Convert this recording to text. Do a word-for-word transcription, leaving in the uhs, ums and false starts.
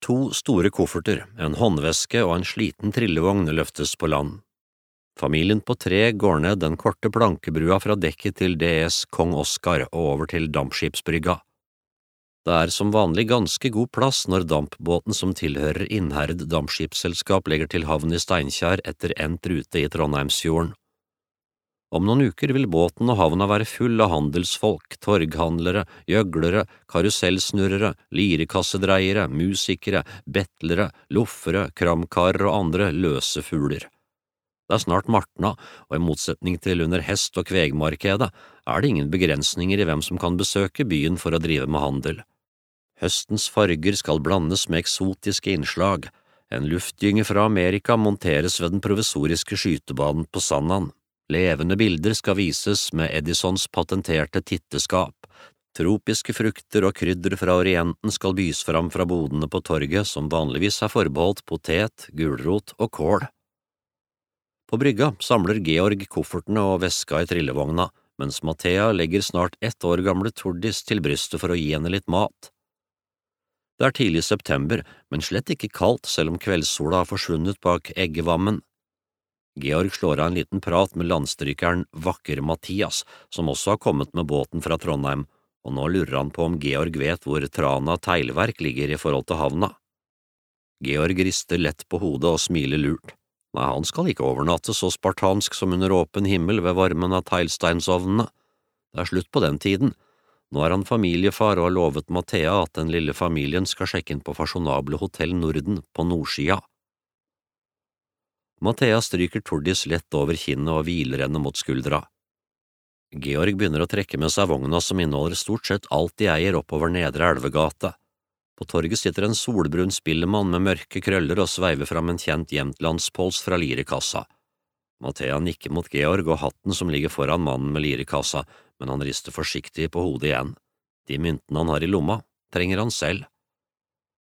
To store kofferter, en håndveske og en sliten trillevogn løftes på land. Familien på tre går ned den korte plankebrua fra dekket til D S Kong Oscar og over til dampskipsbrygga. Det er som vanlig ganske god plass når dampbåten som tilhører Innherred dampskipsselskap legger til havn i Steinkjer etter endt rute i Trondheimsfjorden. Om noen uker vil båten og havna være full av handelsfolk, torghandlere, gjøglere, karusellsnurrere, lirekassedreiere, musikere, bettlere, loffere, kramkarer og andre løse fugler. Det er snart martna, og i motsetning til under hest- og kvegmarkedet er det ingen begrensninger i hvem som kan besøke byen for å drive med handel. Høstens farger skal blandes med eksotiske innslag. En luftgynge fra Amerika monteres ved den provisoriske skytebanen på Sandan. Levende bilder skal vises med Edisons patenterte titteskap. Tropiske frukter og krydder fra Orienten skal bys fram fra bodene på torget som vanligvis er forbeholdt potet, gulrot og kål. På brygga samler Georg koffertene og veska i trillevogna, mens Mathea legger snart ett år gamle Tordis til brystet for å gi henne litt mat. Det er tidlig september, men slett ikke kaldt selv om kveldssola har forsvunnet bak eggevammen. Georg slår av en liten prat med landstrykeren Vakker Mathias, som også har kommet med båten fra Trondheim, og nå lurer han på om Georg vet hvor Trana teglverk ligger i forhold til havna. Georg rister lett på hodet og smiler lurt. Nei, han skal ikke overnatte så spartansk som under åpen himmel ved varmen av teglsteinsovnene. Det er slutt på den tiden. Nå er han familiefar og har lovet Mathea at den lille familien skal sjekke inn på fasjonable Hotell Norden på nordsida. Mathea stryker Tordis lett over kinnet og hviler henne mot skuldra. Georg begynner å trekke med seg vogna som inneholder stort sett alt de eier oppover Nedre Elvegate. På torget sitter en solbrun spillemann med mørke krøller og sveiver fram en kjent Jämtlandspols fra lirekassa. Mathea nikker mot Georg og hatten som ligger foran mannen med lirekassa, men han rister forsiktig på hodet igjen. De myntene han har i lomma, trenger han selv.